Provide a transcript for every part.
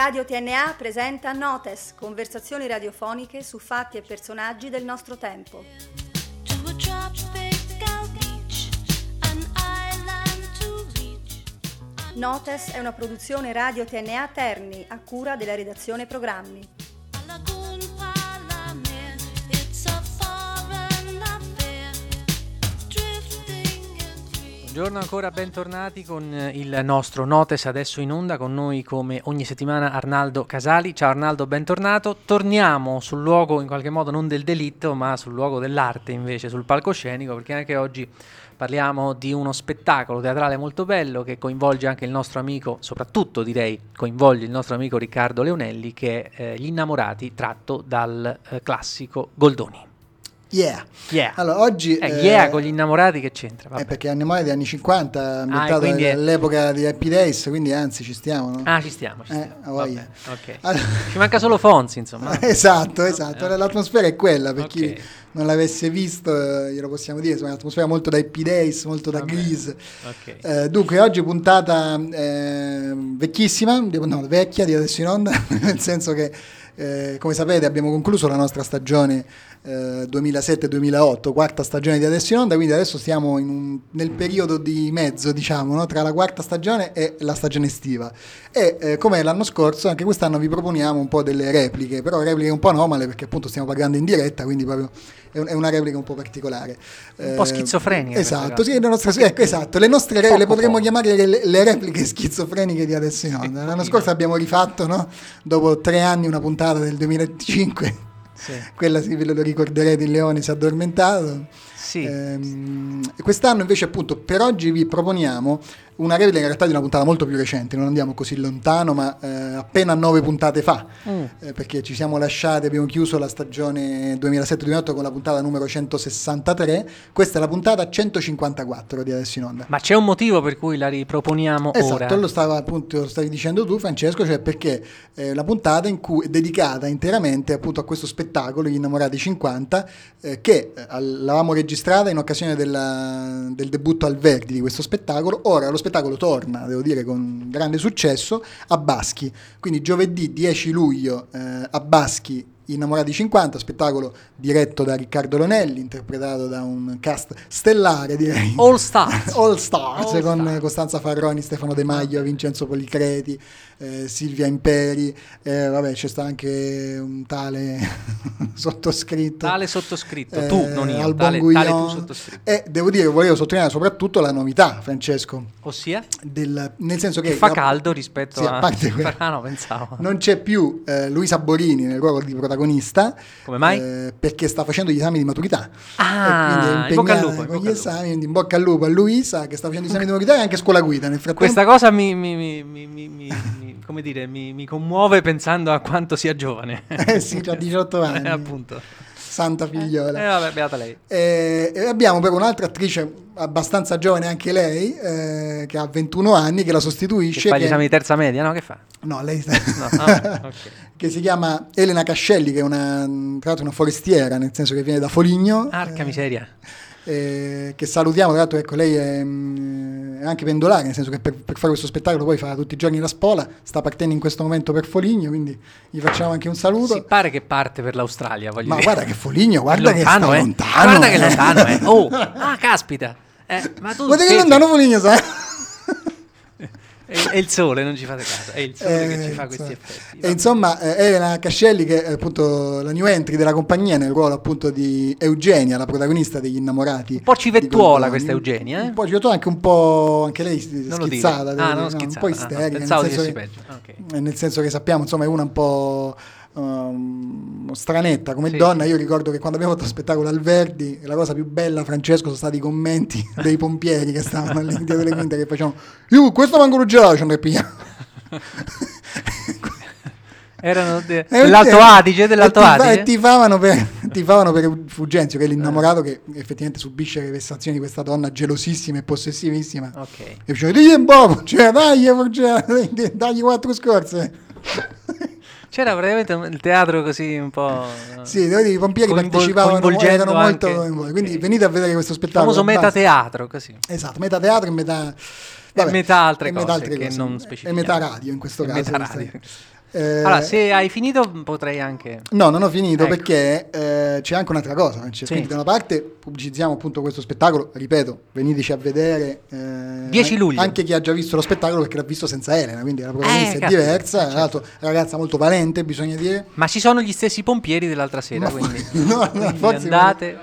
Radio TNA presenta Notes, conversazioni radiofoniche su fatti e personaggi del nostro tempo. Notes è una produzione Radio TNA Terni, a cura della redazione programmi. Buongiorno ancora, bentornati con il nostro Notes, adesso in onda, con noi come ogni settimana Arnaldo Casali. Ciao Arnaldo, bentornato. Torniamo sul luogo in qualche modo non del delitto, ma sul luogo dell'arte invece, sul palcoscenico, perché anche oggi parliamo di uno spettacolo teatrale molto bello che coinvolge anche il nostro amico, soprattutto direi coinvolge il nostro amico Riccardo Leonelli, che è Gli Innamorati, tratto dal classico Goldoni. Yeah. Allora, oggi con Gli Innamorati che c'entra? Perché Innamorati degli anni 50, ambientato all'epoca di Happy Days, quindi anzi ci stiamo, no? Ci stiamo. Vabbè, okay. Allora, ci manca solo Fonzi, insomma. esatto. L'atmosfera è quella, per chi non l'avesse visto, glielo possiamo dire, insomma, un'atmosfera molto da Happy Days, molto da Grease. Dunque, oggi puntata vecchia di adesso in onda, nel senso che come sapete abbiamo concluso la nostra stagione 2007-2008, quarta stagione di Adesso in Onda, quindi adesso stiamo nel periodo di mezzo, diciamo, no? Tra la quarta stagione e la stagione estiva, e come l'anno scorso anche quest'anno vi proponiamo un po' delle repliche, però repliche un po' anomale perché appunto stiamo parlando in diretta, quindi proprio è una replica un po' particolare, un po' schizofrenica. Esatto, sì, le nostre le potremmo chiamare le repliche schizofreniche di Adesso in Onda. L'anno scorso abbiamo rifatto, no? Dopo 3 anni, una puntata del 2005. Sì. Quella ve lo ricorderete, il leone si è addormentato. Sì. Quest'anno invece appunto per oggi vi proponiamo una replica in realtà di una puntata molto più recente, non andiamo così lontano, ma appena 9 puntate fa, perché ci siamo lasciati, abbiamo chiuso la stagione 2007-2008 con la puntata numero 163, questa è la puntata 154 di Adesso in Onda. Ma c'è un motivo per cui la riproponiamo ora? Esatto, lo stavi dicendo tu, Francesco, cioè perché la puntata in cui è dedicata interamente appunto a questo spettacolo, Gli Innamorati 50, che l'avevamo registrata in occasione del debutto al Verdi di questo spettacolo. Ora lo spettacolo torna, devo dire, con grande successo a Baschi, quindi giovedì 10 luglio a Baschi, Innamorati 50, spettacolo diretto da Riccardo Leonelli, interpretato da un cast stellare, direi. All Stars, con Costanza Farroni, Stefano De Maglio, Vincenzo Policreti, Silvia Imperi, c'è sta anche un tale sottoscritto. Tu, non io, tale tu sottoscritto. E devo dire, volevo sottolineare soprattutto la novità, Francesco. Ossia? Nel senso che fa caldo rispetto a parte pensavo. Non c'è più Luisa Borini nel ruolo di protagonista. Come mai? Perché sta facendo gli esami di maturità. In bocca al lupo. Con gli esami, quindi in bocca al lupo a Luisa che sta facendo gli esami di maturità e anche scuola guida nel frattempo. Questa cosa mi commuove pensando a quanto sia giovane. Sì, ha 18 anni. Appunto. Santa figliola. Beata lei. E abbiamo però un'altra attrice abbastanza giovane anche lei, che ha 21 anni, che la sostituisce. Che fa gli esami di terza media, no? Che fa? No, lei che si chiama Elena Cascelli, che è tra l'altro una forestiera, nel senso che viene da Foligno. Arca miseria. Che salutiamo, tra l'altro, ecco, lei è anche pendolare, nel senso che per fare questo spettacolo poi farà tutti i giorni la spola, sta partendo in questo momento per Foligno, quindi gli facciamo anche un saluto. Si pare che parte per l'Australia, voglio dire. Guarda che Foligno, guarda che sta lontano. Guarda che lontano, caspita. Ma tu guarda che lontano Foligno, sai? È il sole, non ci fate caso, è il sole che ci fa questi effetti. E insomma, Elena Cascelli, che è appunto la new entry della compagnia nel ruolo appunto di Eugenia, la protagonista degli Innamorati. Un po' civettuola questa Eugenia, Un po' civettuola, anche lei schizzata, un po' isterica, pensavo di peggio. Nel senso che sappiamo, insomma, è una un po' stranetta come donna. Io ricordo che quando abbiamo fatto spettacolo al Verdi, la cosa più bella, Francesco, sono stati i commenti dei pompieri che stavano all'interno delle quinte, che facevano questo manco lo gelato ne pigliamo. Erano dell'Alto Adige, e tifavano per Fulgenzio, che è l'innamorato che effettivamente subisce le vessazioni di questa donna gelosissima e possessivissima. E diceva dagli 4 scorse. C'era praticamente il teatro così un po'. Sì, i pompieri partecipavano, erano molto coinvolti. Quindi venite a vedere questo spettacolo. Il famoso metateatro, così. Esatto, metateatro e metà. Metà altre cose che non specifichiamo. E metà radio in questo caso. Allora, se hai finito potrei anche... No, non ho finito, Ecco. Perché c'è anche un'altra cosa. Quindi da una parte pubblicizziamo appunto questo spettacolo, ripeto, veniteci a vedere 10 luglio. anche chi ha già visto lo spettacolo, perché l'ha visto senza Elena, quindi la protagonista è caspita, diversa, certo. tra l'altro ragazza molto valente, bisogna dire. Ma ci sono gli stessi pompieri dell'altra sera, quindi, no, quindi forse andate...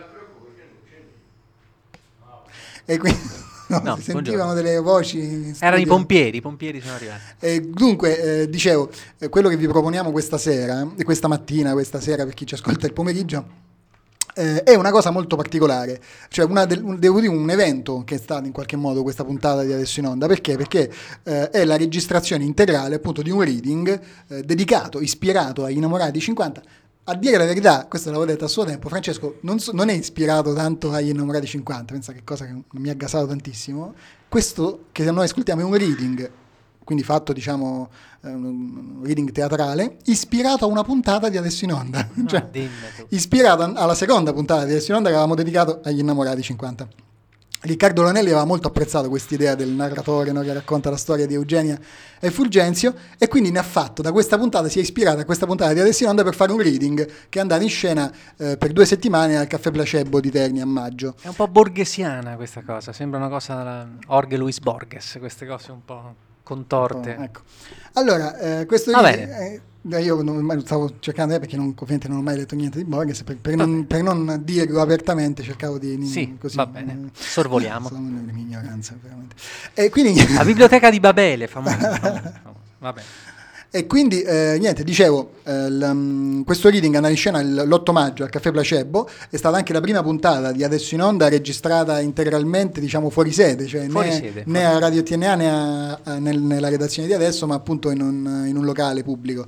E quindi No, si sentivano delle voci in Erano i studio. pompieri sono arrivati. Dunque, dicevo, quello che vi proponiamo questa sera, questa mattina, questa sera per chi ci ascolta il pomeriggio, è una cosa molto particolare, cioè devo dire un evento che è stato in qualche modo questa puntata di Adesso in Onda. Perché? Perché è la registrazione integrale appunto di un reading dedicato, ispirato agli innamorati 50. A dire la verità, questo l'avevo detto a suo tempo, Francesco non è ispirato tanto agli innamorati 50, pensa che cosa che mi ha gasato tantissimo. Questo che noi ascoltiamo è un reading, quindi fatto diciamo un reading teatrale, ispirato a una puntata di Adesso in Onda, cioè, ispirato alla seconda puntata di Adesso in Onda che avevamo dedicato agli innamorati 50. Riccardo Lonelli aveva molto apprezzato quest'idea del narratore, no, che racconta la storia di Eugenia e Fulgenzio, e quindi ne ha fatto da questa puntata, si è ispirata a questa puntata di Adesso in Onda per fare un reading che è andato in scena per 2 settimane al Caffè Placebo di Terni a maggio. È un po' borghesiana questa cosa, sembra una cosa della Jorge Luis Borges, queste cose un po' contorte. Ecco. Allora, questo io stavo cercando, perché ovviamente non ho mai letto niente di Borges, per non dirlo apertamente cercavo di... Sì, così, va bene, sorvoliamo. Sono una mia ignoranza, veramente. E quindi... La biblioteca di Babele, famosa. Va bene. E quindi, niente, dicevo, questo reading andrà in scena l'8 maggio al Caffè Placebo, è stata anche la prima puntata di Adesso in Onda registrata integralmente, diciamo, fuori sede, cioè né a Radio TNA né nella redazione di Adesso, ma appunto in un locale pubblico.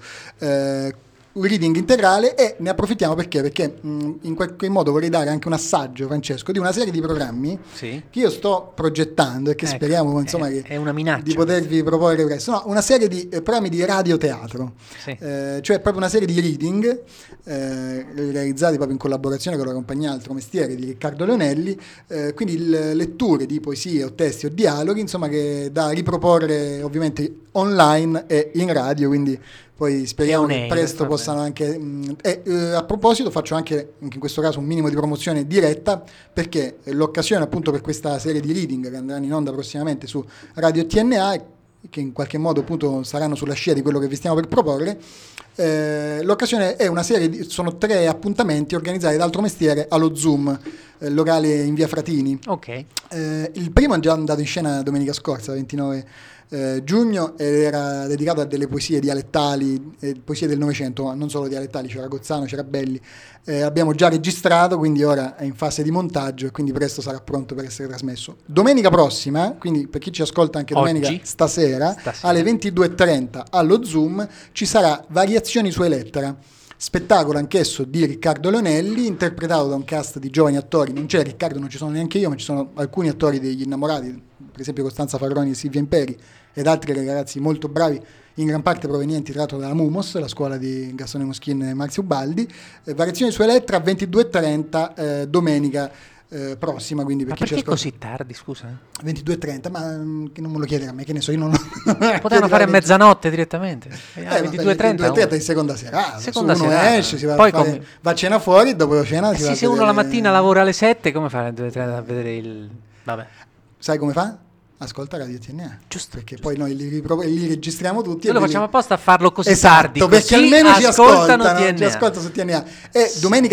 Un reading integrale, e ne approfittiamo perché in qualche modo vorrei dare anche un assaggio, Francesco, di una serie di programmi che io sto progettando e che speriamo insomma è una minaccia di potervi proporre presto. No, una serie di programmi di radioteatro, cioè proprio una serie di reading realizzati proprio in collaborazione con la compagnia Altro Mestiere di Riccardo Leonelli, quindi letture di poesie o testi o dialoghi, insomma, che da riproporre ovviamente online e in radio, quindi poi speriamo che presto possano anche... a proposito faccio anche in questo caso un minimo di promozione diretta, perché l'occasione appunto per questa serie di reading che andranno in onda prossimamente su Radio TNA, che in qualche modo appunto saranno sulla scia di quello che vi stiamo per proporre. L'occasione è una serie sono 3 appuntamenti organizzati da Altro Mestiere allo Zoom, locale in via Fratini. Il primo è già andato in scena domenica scorsa, 29 giugno, ed era dedicato a delle poesie dialettali, poesie del Novecento, ma non solo dialettali, c'era Gozzano, c'era Belli. Abbiamo già registrato, quindi ora è in fase di montaggio e quindi presto sarà pronto per essere trasmesso. Domenica prossima, quindi per chi ci ascolta anche domenica, stasera alle 22:30 allo Zoom ci sarà Variazioni su Elettra, spettacolo anch'esso di Riccardo Leonelli, interpretato da un cast di giovani attori. Non c'è Riccardo, non ci sono neanche io, ma ci sono alcuni attori degli Innamorati, per esempio Costanza Farroni e Silvia Imperi, ed altri ragazzi molto bravi, in gran parte provenienti tra l'altro dalla Mumos, la scuola di Gastone Moschin e Marzio Ubaldi. Variazioni su Elettra, 22:30 domenica prossima, quindi per ma chi ci perché ascolta. così tardi, scusa? 22:30, ma che non me lo chiedere a me, che ne so, io non potevano fare a mezzanotte direttamente. 22:30 è in seconda serata, seconda uno serata. esce, si va Poi va a cena fuori, dopo cena si va se uno la mattina lavora alle 7, come fa alle 2:30 a vedere il... Vabbè. Sai come fa? Ascolta Radio TNA, giusto, perché poi noi li registriamo tutti. Noi lo facciamo apposta a farlo così esatto, tardi, perché almeno ci ascoltano su TNA. E domenica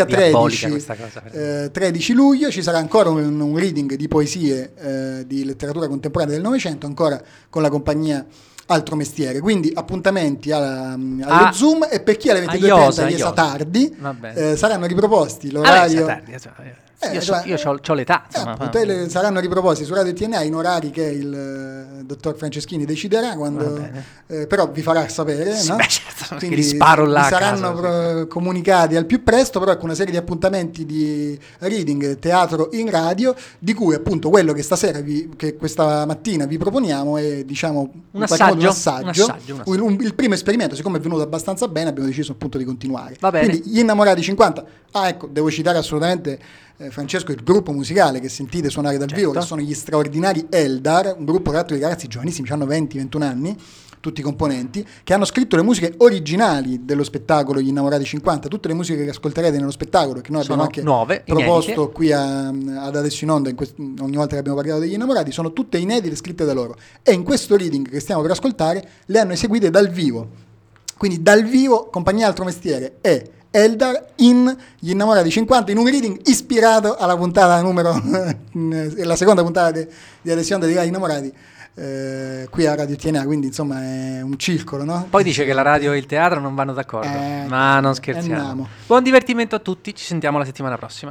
13 luglio ci sarà ancora un reading di poesie di letteratura contemporanea del Novecento, ancora con la compagnia Altro Mestiere, quindi appuntamenti allo Zoom, e per chi alle 22:30 riesa tardi saranno riproposti l'orario. Io c'ho l'età, saranno riproposti su Radio TNA in orari che il dottor Franceschini deciderà quando, però vi farà sapere, sì, no? Certo, quindi li sparo là saranno comunicati al più presto, però ecco una serie di appuntamenti di reading, teatro in radio, di cui appunto quello che stasera che questa mattina vi proponiamo è, diciamo, un assaggio. Il primo esperimento, siccome è venuto abbastanza bene, abbiamo deciso appunto di continuare. Quindi Gli Innamorati 50. Ecco, devo citare assolutamente Francesco, il gruppo musicale che sentite suonare dal vivo, che sono gli straordinari Eldar, un gruppo tra l'altro di ragazzi giovanissimi, hanno 20-21 anni, tutti i componenti, che hanno scritto le musiche originali dello spettacolo Gli Innamorati 50, tutte le musiche che ascolterete nello spettacolo, che noi abbiamo anche nuove, proposto inedite. qui ad Adesso in Onda, ogni volta che abbiamo parlato degli Innamorati, sono tutte inedite, scritte da loro, e in questo reading che stiamo per ascoltare le hanno eseguite dal vivo, quindi dal vivo, compagnia Altro Mestiere e Eldar in Gli Innamorati 50, in un reading ispirato alla puntata la seconda puntata di Adesso in Onda di Gli Innamorati, qui a Radio TNA, quindi insomma è un circolo, no? Poi dice che la radio e il teatro non vanno d'accordo, ma non scherziamo. andiamo. Buon divertimento a tutti, ci sentiamo la settimana prossima.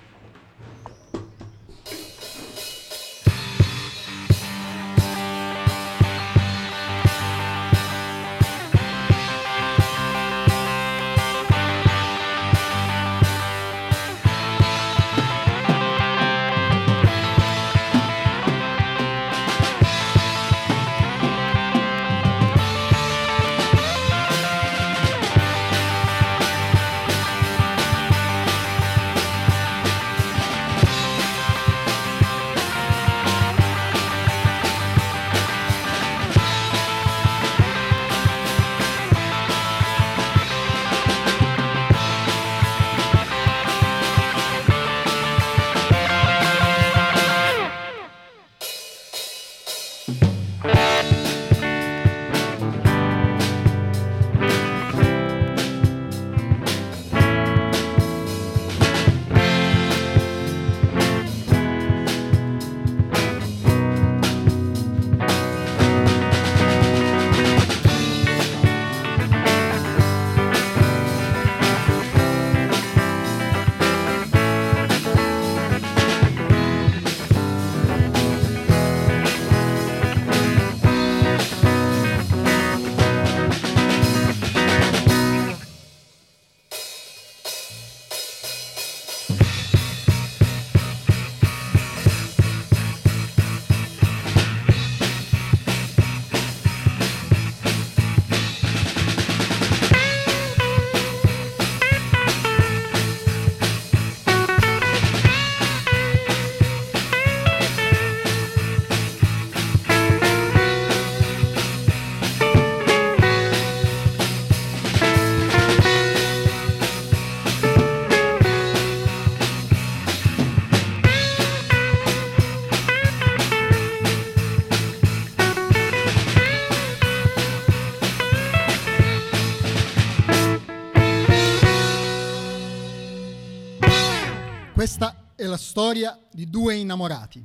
Questa è la storia di due innamorati,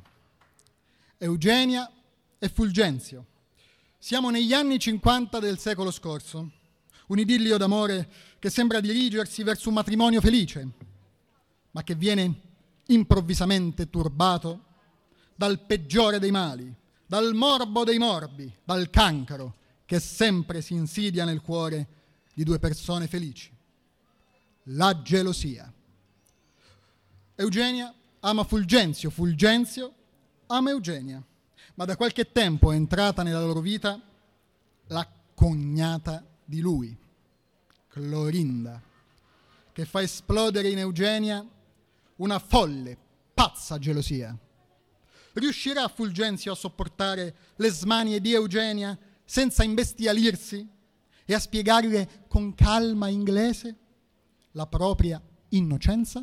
Eugenia e Fulgenzio. Siamo negli anni 50 del secolo scorso, un idillio d'amore che sembra dirigersi verso un matrimonio felice, ma che viene improvvisamente turbato dal peggiore dei mali, dal morbo dei morbi, dal cancro che sempre si insidia nel cuore di due persone felici: la gelosia. Eugenia ama Fulgenzio, Fulgenzio ama Eugenia, ma da qualche tempo è entrata nella loro vita la cognata di lui, Clorinda, che fa esplodere in Eugenia una folle, pazza gelosia. Riuscirà Fulgenzio a sopportare le smanie di Eugenia senza imbestialirsi e a spiegarle con calma inglese la propria innocenza?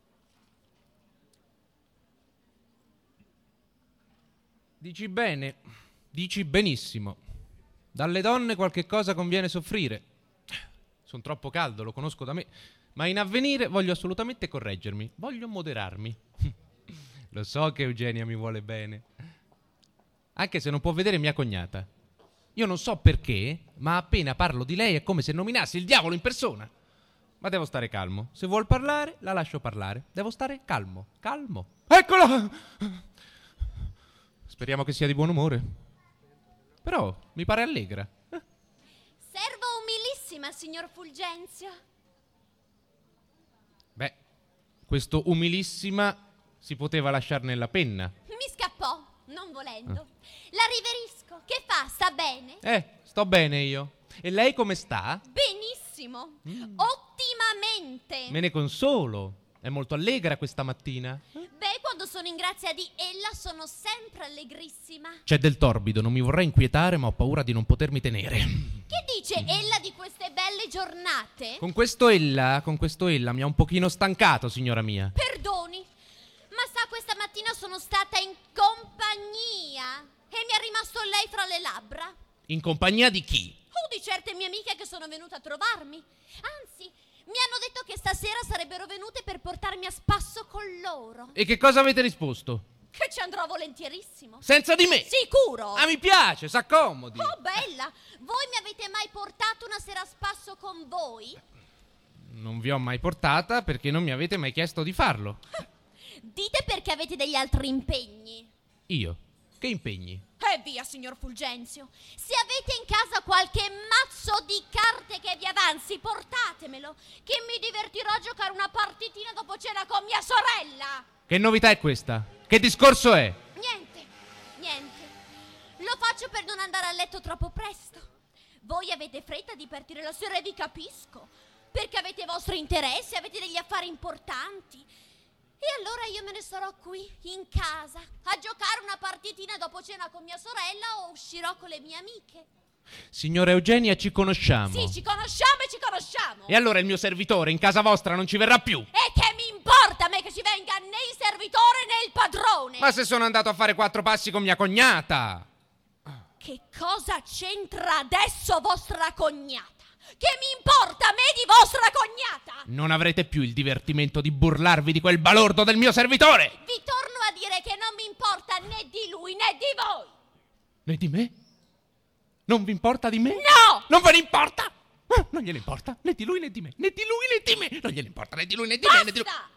Dici bene, dici benissimo. Dalle donne qualche cosa conviene soffrire. Sono troppo caldo, lo conosco da me. Ma in avvenire voglio assolutamente correggermi. Voglio moderarmi. Lo so che Eugenia mi vuole bene. Anche se non può vedere mia cognata. Io non so perché, ma appena parlo di lei è come se nominassi il diavolo in persona. Ma devo stare calmo. Se vuol parlare, la lascio parlare. Devo stare calmo, calmo. Eccola! Speriamo che sia di buon umore. Però mi pare allegra. Servo umilissima, signor Fulgenzio. Beh, questo umilissima si poteva lasciar nella penna. Mi scappò, non volendo. La riverisco. Che fa? Sta bene? Sto bene io. E lei come sta? Benissimo. Ottimamente. Me ne consolo. È molto allegra questa mattina. Beh, quando sono in grazia di ella sono sempre allegrissima. C'è del torbido, non mi vorrei inquietare, ma ho paura di non potermi tenere. Che dice ella di queste belle giornate? Con questo ella mi ha un pochino stancato, signora mia. Perdoni, ma sa, questa mattina sono stata in compagnia e mi è rimasto lei fra le labbra. In compagnia di chi? Di certe mie amiche che sono venute a trovarmi. Anzi, mi hanno detto che stasera sarebbero venute per portarmi a spasso con loro. E che cosa avete risposto? Che ci andrò volentierissimo. Senza di me? Sicuro? Ah, mi piace, s'accomodi. Oh, bella! Voi mi avete mai portato una sera a spasso con voi? Non vi ho mai portata perché non mi avete mai chiesto di farlo. Dite perché avete degli altri impegni. Io? Che impegni? Via, signor Fulgenzio. Se avete in casa qualche mazzo di carte che vi avanzi, portatemelo, che mi divertirò a giocare una partitina dopo cena con mia sorella. Che novità è questa? Che discorso è? Niente. Lo faccio per non andare a letto troppo presto. Voi avete fretta di partire la sera e vi capisco, perché avete i vostri interessi, avete degli affari importanti. E allora io me ne starò qui, in casa, a giocare una partitina dopo cena con mia sorella o uscirò con le mie amiche. Signora Eugenia, ci conosciamo. Sì, ci conosciamo. E allora il mio servitore in casa vostra non ci verrà più? E che mi importa a me che ci venga né il servitore né il padrone? Ma se sono andato a fare 4 passi con mia cognata? Che cosa c'entra adesso vostra cognata? Che mi importa a me di vostra cognata? Non avrete più il divertimento di burlarvi di quel balordo del mio servitore! Vi torno a dire che non mi importa né di lui né di voi! Né di me? Non vi importa di me? No! Non ve ne importa? Non gliene importa né di lui né di me, né di lui né di me. Non gliene importa né di lui né di me, né di lui. Basta!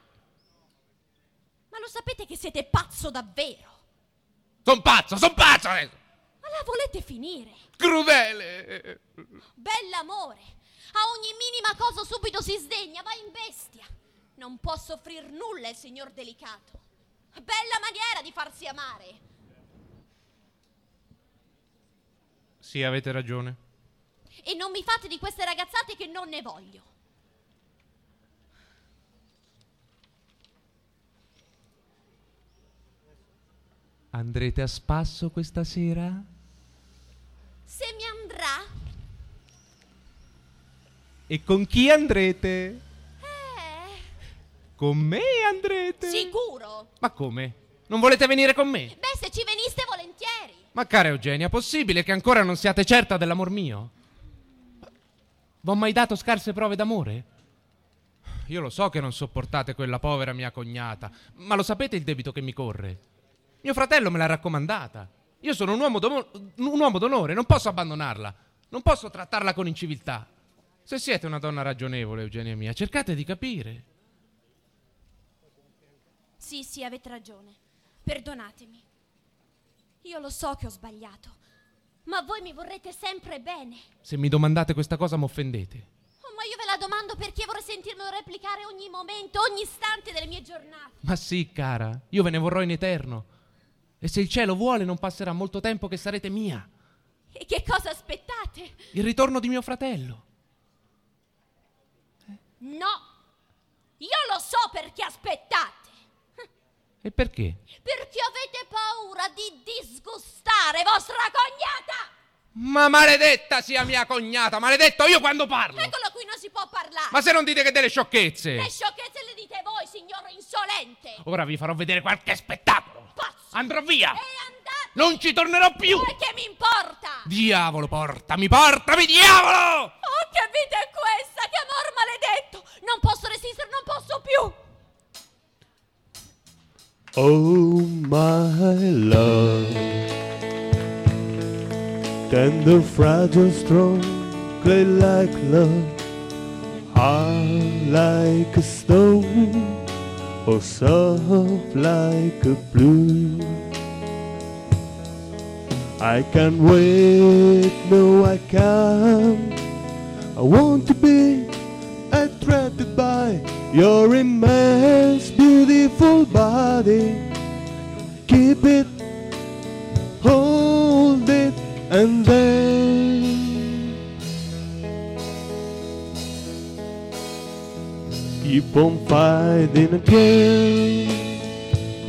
Ma lo sapete che siete pazzo davvero? Son pazzo adesso! Ma la volete finire? Crudele! Bell'amore! A ogni minima cosa subito si sdegna, va in bestia. Non può soffrir nulla il signor delicato. Bella maniera di farsi amare. Sì, avete ragione. E non mi fate di queste ragazzate che non ne voglio. Andrete a spasso questa sera? Se mi andrà? E con chi andrete? Con me andrete? Sicuro? Ma come? Non volete venire con me? Beh, se ci veniste volentieri. Ma cara Eugenia, possibile che ancora non siate certa dell'amor mio? V'ho mai dato scarse prove d'amore? Io lo so che non sopportate quella povera mia cognata, ma lo sapete il debito che mi corre? Mio fratello me l'ha raccomandata. Io sono un uomo d'onore, non posso abbandonarla. Non posso trattarla con inciviltà. Se siete una donna ragionevole, Eugenia mia, cercate di capire. Sì, avete ragione. Perdonatemi. Io lo so che ho sbagliato, ma voi mi vorrete sempre bene. Se mi domandate questa cosa m'offendete. Oh, ma io ve la domando perché vorrei sentirmelo replicare ogni momento, ogni istante delle mie giornate. Ma sì, cara, io ve ne vorrò in eterno. E se il cielo vuole non passerà molto tempo che sarete mia. E che cosa aspettate? Il ritorno di mio fratello. No, io lo so perché aspettate. E perché? Perché avete paura di disgustare vostra cognata. Ma maledetta sia mia cognata, maledetto io quando parlo. Eccolo qui, non si può parlare. Ma se non dite che delle sciocchezze. Le sciocchezze le dite voi, signor insolente. Ora vi farò vedere qualche spettacolo. Pazzo. Andrò via. E andate. Non ci tornerò più. E che mi importa? Diavolo, portami, diavolo! Oh, che vita è questa? Che amor maledetto! Non posso resistere, non posso più! Oh my love, tender, fragile, strong, clay like love, hard like a stone, or soft like a blue. I can't wait, no I can't. I want to be attracted by your immense, beautiful body. Keep it, hold it, and then keep on fighting again.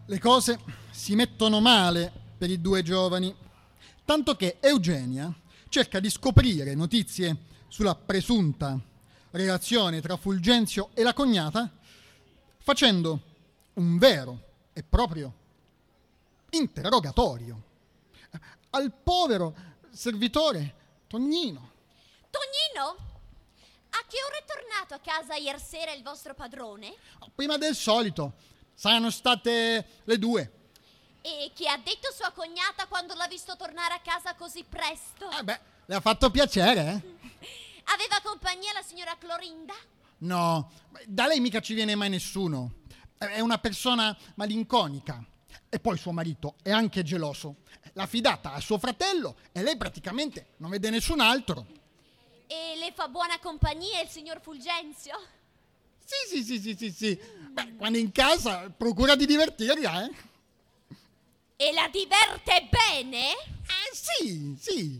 Le cose si mettono male per i due giovani, tanto che Eugenia cerca di scoprire notizie sulla presunta relazione tra Fulgenzio e la cognata facendo un vero e proprio interrogatorio al povero servitore Tognino. Tognino? A che ora è tornato a casa ieri sera il vostro padrone? Prima del solito, saranno state le 2. E che ha detto sua cognata quando l'ha visto tornare a casa così presto? Le ha fatto piacere, eh? Aveva compagnia la signora Clorinda? No, da lei mica ci viene mai nessuno. È una persona malinconica. E poi suo marito è anche geloso. L'ha fidata a suo fratello e lei praticamente non vede nessun altro. E le fa buona compagnia il signor Fulgenzio? Sì. Quando è in casa procura di divertirla, eh? E la diverte bene? Sì.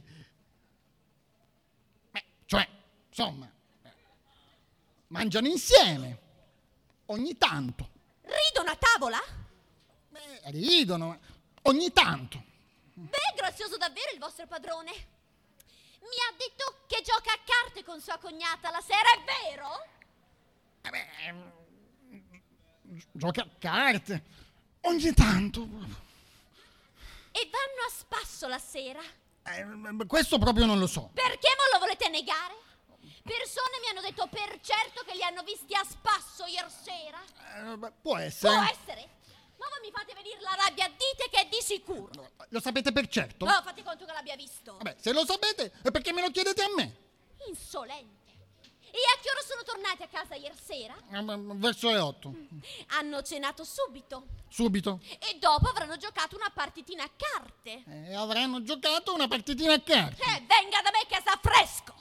Cioè, insomma, mangiano insieme, ogni tanto. Ridono a tavola? Ridono, ogni tanto. Grazioso davvero il vostro padrone. Mi ha detto che gioca a carte con sua cognata la sera, è vero? Gioca a carte, ogni tanto. E vanno a spasso la sera? Questo proprio non lo so. Perché me lo volete negare? Persone mi hanno detto per certo che li hanno visti a spasso ieri sera. Può essere. Può essere? Ma voi mi fate venire la rabbia, dite che è di sicuro. Lo sapete per certo? No, fate conto che l'abbia visto. Se lo sapete, è perché me lo chiedete a me. Insolente. E a che ora sono tornati a casa ieri sera? Verso le 8. Hanno cenato subito. Subito. E dopo avranno giocato una partitina a carte. Avranno giocato una partitina a carte. Venga da me che sta fresco.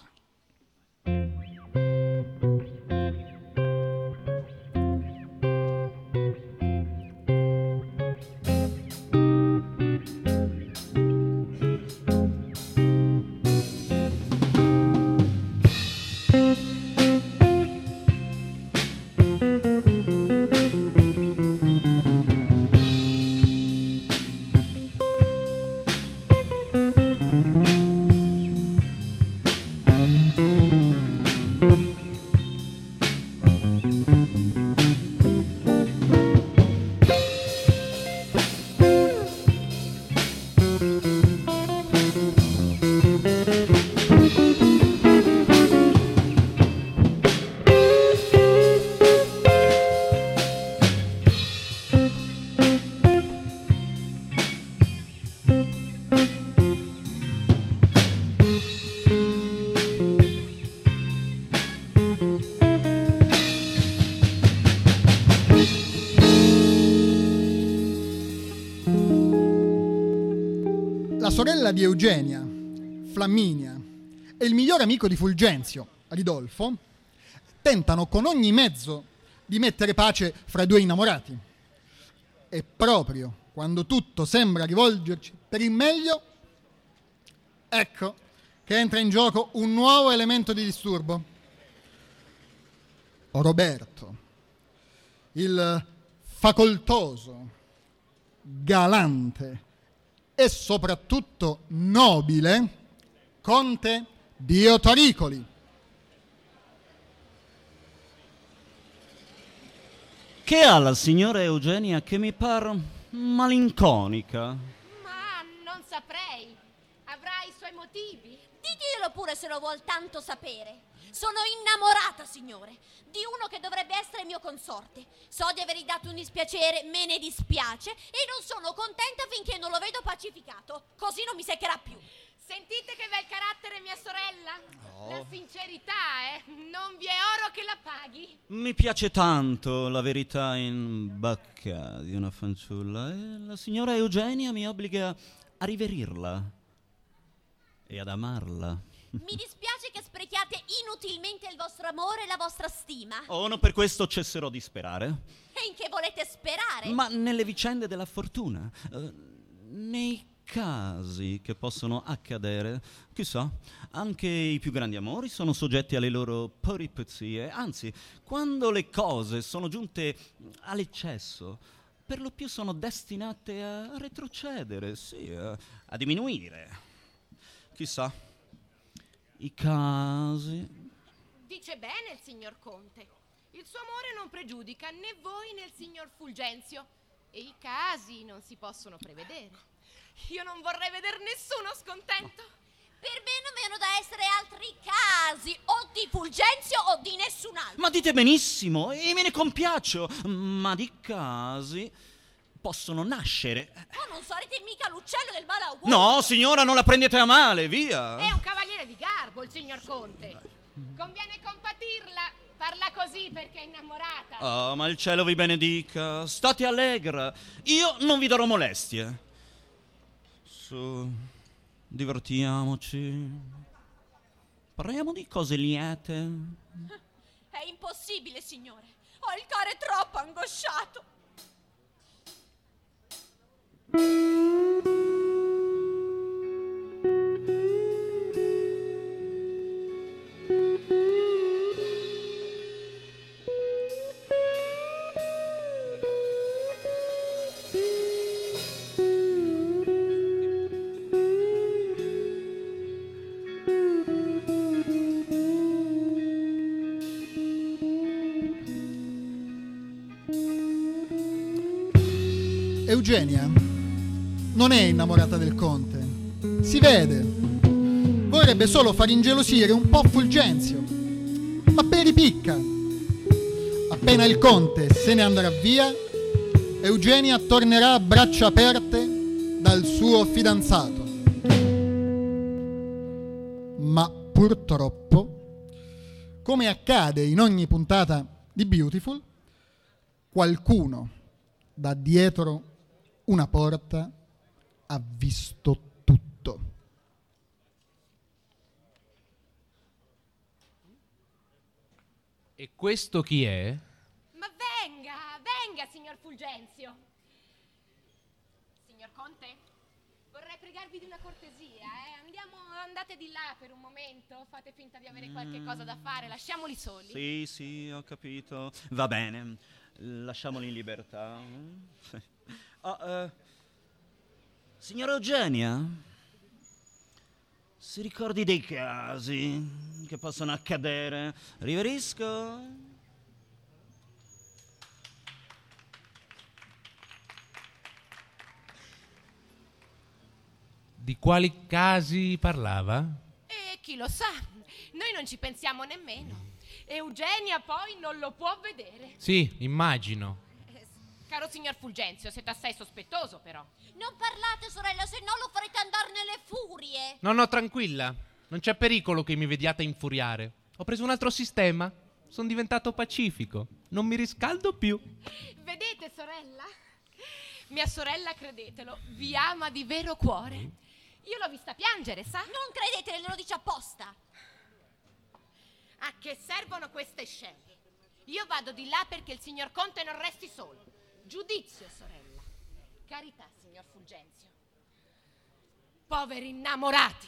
La sorella di Eugenia, Flaminia, e il miglior amico di Fulgenzio, Ridolfo, tentano con ogni mezzo di mettere pace fra i due innamorati. E proprio quando tutto sembra rivolgerci per il meglio, ecco che entra in gioco un nuovo elemento di disturbo. Roberto, il facoltoso, galante e soprattutto nobile conte di Otoricoli. Che ha la signora Eugenia che mi par malinconica? Ma non saprei. Avrà i suoi motivi. Diglielo pure se lo vuol tanto sapere. Sono innamorata, signore, di uno che dovrebbe essere mio consorte. So di avergli dato un dispiacere, me ne dispiace, e non sono contenta finché non lo vedo pacificato. Così non mi seccherà più. Sentite che bel carattere, mia sorella? Oh. La sincerità, non vi è oro che la paghi. Mi piace tanto la verità in bocca di una fanciulla e la signora Eugenia mi obbliga a riverirla e ad amarla. Mi dispiace che sprechiate inutilmente il vostro amore e la vostra stima. Oh, non per questo cesserò di sperare. E in che volete sperare? Ma nelle vicende della fortuna, nei casi che possono accadere, chissà, anche i più grandi amori sono soggetti alle loro peripezie. Anzi, quando le cose sono giunte all'eccesso, per lo più sono destinate a retrocedere, sì, a diminuire. Chissà, i casi... Dice bene il signor Conte. Il suo amore non pregiudica né voi né il signor Fulgenzio. E i casi non si possono prevedere. Io non vorrei vedere nessuno scontento. Per me non vengono da essere altri casi, o di Fulgenzio o di nessun altro. Ma dite benissimo, e me ne compiaccio, ma di casi possono nascere. Oh, non sarete mica l'uccello del male augurio. No, signora, non la prendete a male, via. È un cavaliere di garbo il signor Conte. Conviene compatirla. Parla così perché è innamorata. Ah, ma il cielo vi benedica. State allegra. Io non vi darò molestie. Su, divertiamoci. Parliamo di cose liete. È impossibile, signore. Ho il cuore troppo angosciato. Eugenia non è innamorata del conte, si vede. Vorrebbe solo far ingelosire un po' Fulgenzio, ma per ripicca. Appena il conte se ne andrà via, Eugenia tornerà a braccia aperte dal suo fidanzato. Ma purtroppo, come accade in ogni puntata di Beautiful, qualcuno da dietro una porta ha visto tutto. E questo chi è? Ma venga, signor Fulgenzio. Signor Conte, vorrei pregarvi di una cortesia, andate di là per un momento, fate finta di avere qualche cosa da fare, lasciamoli soli. Sì, ho capito. Va bene, lasciamoli in libertà. Signora Eugenia, si ricordi dei casi che possono accadere? Riverisco? Di quali casi parlava? E chi lo sa, noi non ci pensiamo nemmeno. Eugenia poi non lo può vedere. Sì, immagino. Caro signor Fulgenzio, siete assai sospettoso però. Non parlate, sorella, se no lo farete andare nelle furie. No, tranquilla. Non c'è pericolo che mi vediate infuriare. Ho preso un altro sistema. Sono diventato pacifico. Non mi riscaldo più. Vedete, sorella? Mia sorella, credetelo, vi ama di vero cuore. Io l'ho vista piangere, sa? Non credetele, lo dice apposta. A che servono queste scene? Io vado di là perché il signor Conte non resti solo. Giudizio, sorella. Carità, signor Fulgenzio. Poveri innamorati.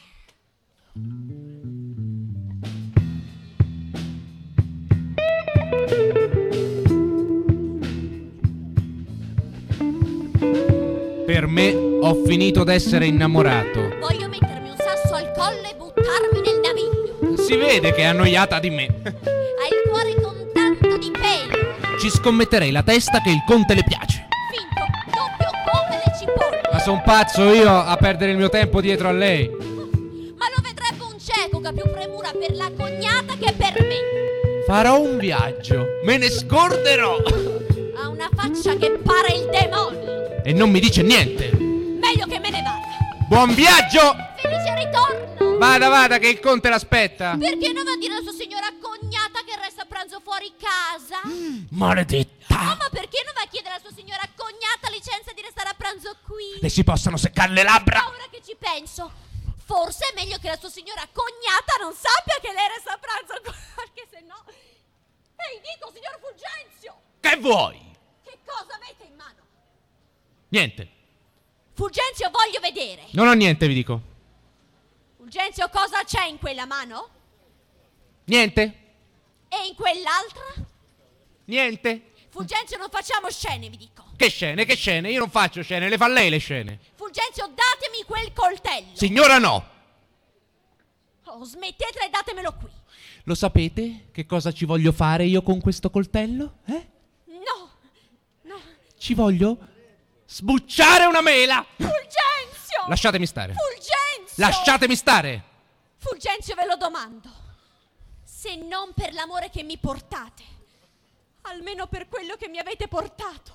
Per me ho finito d'essere innamorato. Voglio mettermi un sasso al collo e buttarmi nel naviglio. Si vede che è annoiata di me. Hai il cuore con tanto di pelo. Ci scommetterei la testa che il conte le piace. Finto, doppio come le cipolle. Ma son pazzo io a perdere il mio tempo dietro a lei. Ma lo vedrebbe un cieco che ha più premura per la cognata che per me. Farò un viaggio, me ne scorderò. Ha una faccia che pare il demonio. E non mi dice niente. Meglio che me ne vada. Buon viaggio! Felice ritorno. Vada che il conte l'aspetta. Perché non va a dire alla sua signora cognata che resta a pranzo fuori casa? Maledetta. Oh, ma perché non va a chiedere alla sua signora cognata licenza di restare a pranzo qui? Le si possano seccare le labbra. Ora che ci penso, forse è meglio che la sua signora cognata non sappia che lei resta a pranzo perché se no... Ehi, dico, signor Fulgenzio! Che vuoi? Che cosa avete in mano? Niente. Fulgenzio, voglio vedere. Non ho niente, vi dico. Fulgenzio, cosa c'è in quella mano? Niente. E in quell'altra? Niente. Fulgenzio, non facciamo scene, vi dico. Che scene, che scene? Io non faccio scene, le fa lei le scene. Fulgenzio, datemi quel coltello. Signora, no. Oh, smettetela e datemelo qui. Lo sapete che cosa ci voglio fare io con questo coltello? No. Ci voglio sbucciare una mela. Fulgenzio! Lasciatemi stare. Fulgenzio! Lasciatemi stare. Fulgenzio, ve lo domando. Se non per l'amore che mi portate, almeno per quello che mi avete portato.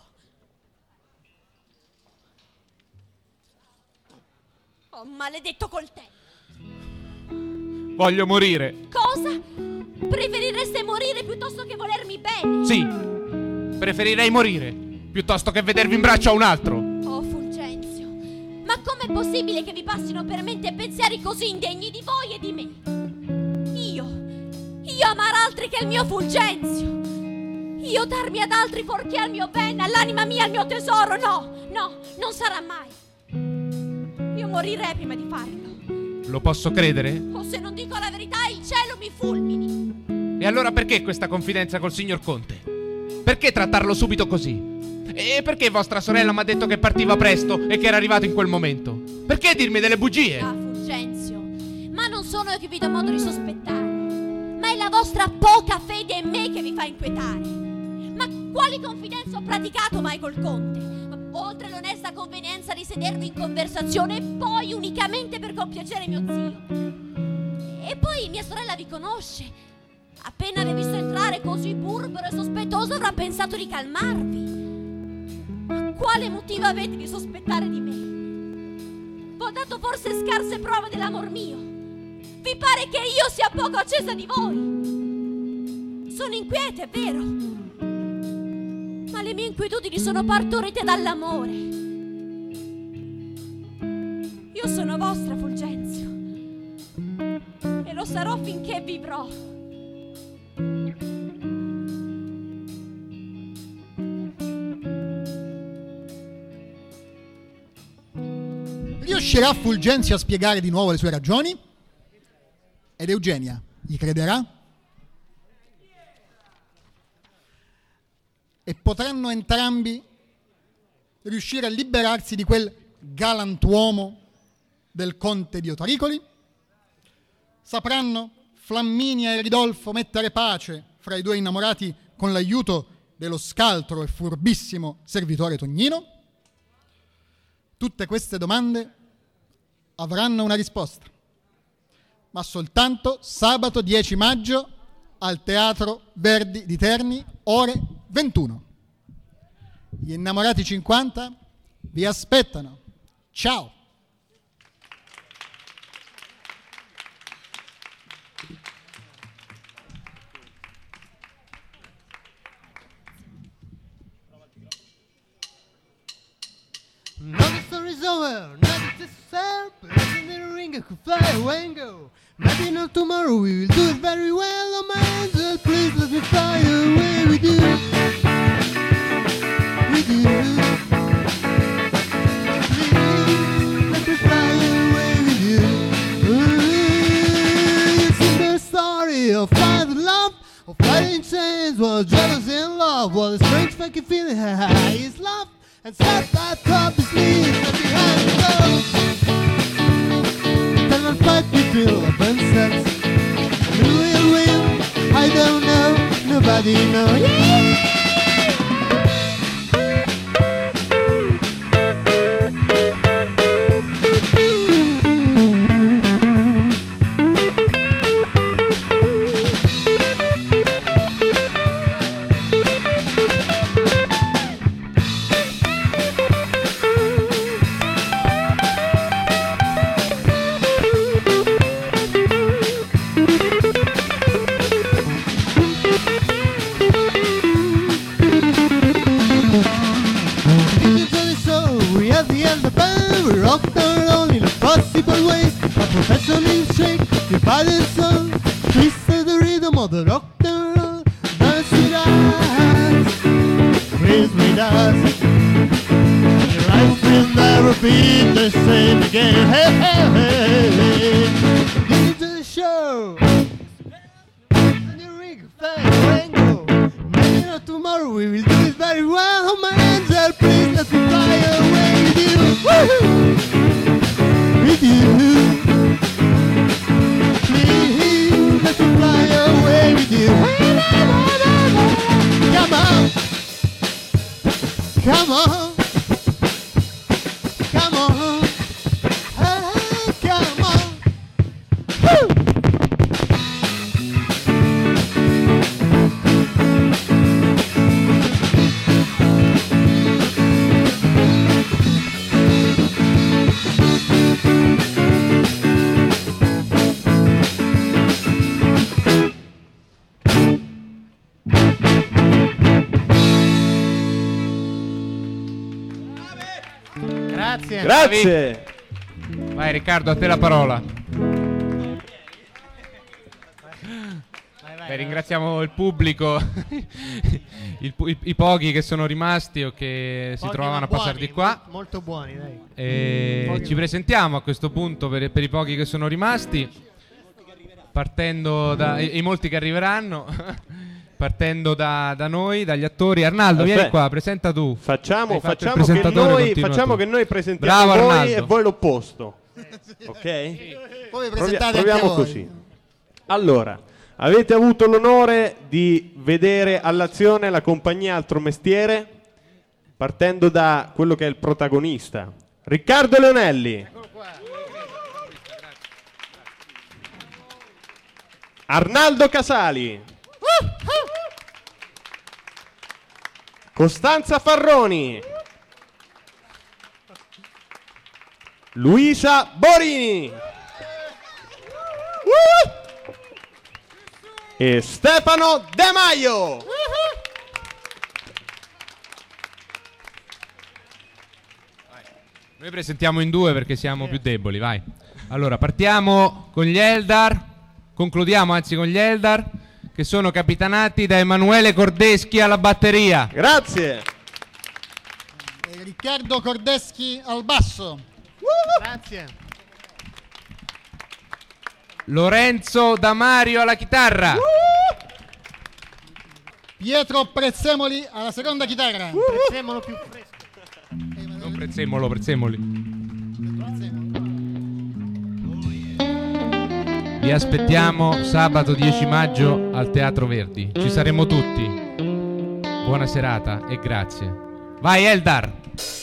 Oh, maledetto coltello. Voglio morire. Cosa? Preferireste morire piuttosto che volermi bene? Sì, preferirei morire piuttosto che vedervi in braccio a un altro. Oh, Fulgenzio, ma com'è possibile che vi passino per mente pensieri così indegni di voi e di me? Io amare altri che il mio Fulgenzio. Io darmi ad altri fuorché al mio bene, all'anima mia, al mio tesoro. No, non sarà mai. Io morirei prima di farlo. Lo posso credere? O se non dico la verità, il cielo mi fulmini. E allora perché questa confidenza col signor Conte? Perché trattarlo subito così? E perché vostra sorella mi ha detto che partiva presto e che era arrivato in quel momento? Perché dirmi delle bugie? Ah, Fulgenzio, ma non sono io che vi do modo di sospettare, ma è la vostra poca fede in me che vi fa inquietare. Ma quali confidenze ho praticato mai col Conte? Oltre l'onesta convenienza di sedervi in conversazione e poi unicamente per compiacere mio zio. E poi mia sorella vi conosce. Appena vi ha visto entrare così burbero e sospettoso avrà pensato di calmarvi. Ma quale motivo avete di sospettare di me? V'ho dato forse scarse prove dell'amor mio. Vi pare che io sia poco accesa di voi? Sono inquieta, è vero, ma le mie inquietudini sono partorite dall'amore. Io sono vostra, Fulgenzio, e lo sarò finché vivrò. Riuscirà Fulgenzio a spiegare di nuovo le sue ragioni? Ed Eugenia gli crederà? E potranno entrambi riuscire a liberarsi di quel galantuomo del conte di Otoricoli? Sapranno Flaminia e Ridolfo mettere pace fra i due innamorati con l'aiuto dello scaltro e furbissimo servitore Tognino? Tutte queste domande avranno una risposta, ma soltanto sabato 10 maggio al Teatro Verdi di Terni, ore 21. Gli innamorati 50 vi aspettano. Ciao! Now the story's over, now that it's up, in the ring I could fly away and go. Maybe not tomorrow, we will do it very well. Oh my angel, please let me fly away with you. With you. Please let me fly away with you. It's in the story of fight and love, of fighting chains, while jealousy and love, while the strange fucking feeling is love. And stop that top is leave and behind the door. Then I'll fight between love and sex. Who will win? I don't know. Nobody knows. By the sun, twisted the rhythm of the rock and roll. Dance with us, please with us. Your life will never be the same again. Hey, hey, hey. Get into the show. And you ring, fast, and go. Maybe not tomorrow. more. We will do it very well. Hold my hands up, please. Let me fly away with you. Woo-hoo! With you. Please, let me fly away with you. Come on. Come on. Come on. Come on. Woo! Grazie. Vai Riccardo, a te la parola. Beh, ringraziamo il pubblico, i pochi che sono rimasti o che si trovavano a passare di qua. Molto buoni, dai. E ci presentiamo a questo punto per i pochi che sono rimasti, partendo da i molti che arriveranno. Partendo da noi, dagli attori. Arnaldo, vieni qua, presenta tu. Facciamo che noi presentiamo Bravo, voi Arnaldo. e voi l'opposto. Ok? Poi vi presentate anche Proviamo voi. così. Allora, avete avuto l'onore di vedere all'azione la compagnia Altro Mestiere, partendo da quello che è il protagonista, Riccardo Leonelli. Arnaldo Casali. Costanza Farroni. Luisa Borini. E Stefano De Maio. Noi presentiamo in due perché siamo più deboli, vai. Allora, partiamo con gli Eldar, concludiamo anzi con gli Eldar, che sono capitanati da Emanuele Cordeschi alla batteria. Grazie. Riccardo Cordeschi al basso. Grazie. Lorenzo Damario alla chitarra. Pietro Prezzemoli alla seconda chitarra. Prezzemolo più fresco. Non prezzemoli. Vi aspettiamo sabato 10 maggio al Teatro Verdi. Ci saremo tutti. Buona serata e grazie. Vai Eldar!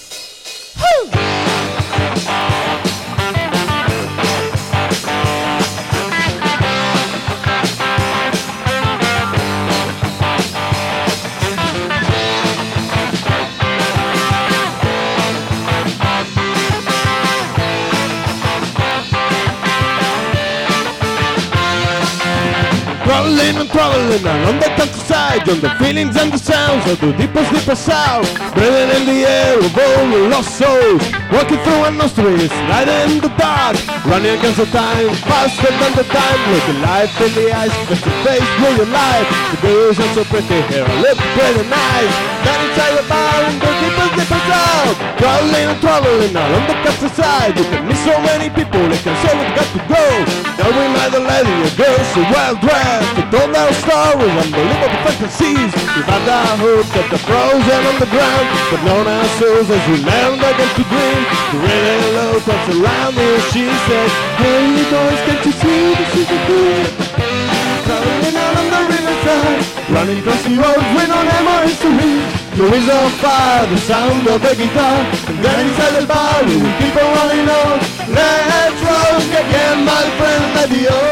Rolling and traveling along the countryside, on the feelings and the sounds of the deepest south. Breathing in the air of all the lost souls, walking through our nostrils, light in the dark, running against the time, faster than the time. Looking life in the eyes, face to face with your life. The girls are so pretty here, look pretty nice. Down inside the bar in the deepest south, rolling and traveling along the countryside. You can meet so many people, they can say we've got to go. Now we like the lady, a girl so well dressed. We told our stories, unbelievable fantasies. We found our hopes that the frozen on the ground, but known our souls as we learned again to dream. The really low touch around me, she said, hey you boys, can't you see this is the good? Traveling out on the riverside, running across the roads with no name or history. The winds on fire, the sound of the guitar, and then inside the bar we will keep on running on. Let's rock again, my friend, let the